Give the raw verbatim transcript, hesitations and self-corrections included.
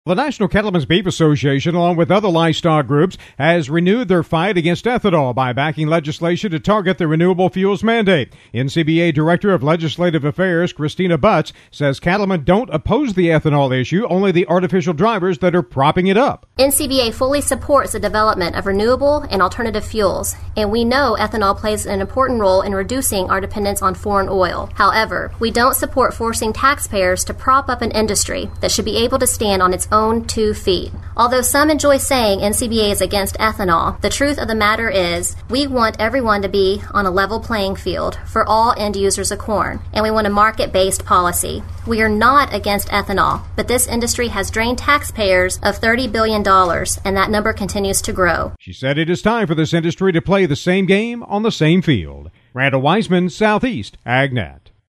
The National Cattlemen's Beef Association, along with other livestock groups, has renewed their fight against ethanol by backing legislation to target the renewable fuels mandate. N C B A Director of Legislative Affairs, Christina Butts, says cattlemen don't oppose the ethanol issue, only the artificial drivers that are propping it up. N C B A fully supports the development of renewable and alternative fuels, and we know ethanol plays an important role in reducing our dependence on foreign oil. However, we don't support forcing taxpayers to prop up an industry that should be able to stand on its own two feet. Although some enjoy saying N C B A is against ethanol, the truth of the matter is we want everyone to be on a level playing field for all end users of corn, and we want a market-based policy. We are not against ethanol, but this industry has drained taxpayers of thirty billion dollars, and that number continues to grow. She said it is time for this industry to play the same game on the same field. Randall Wiseman, Southeast AgNet.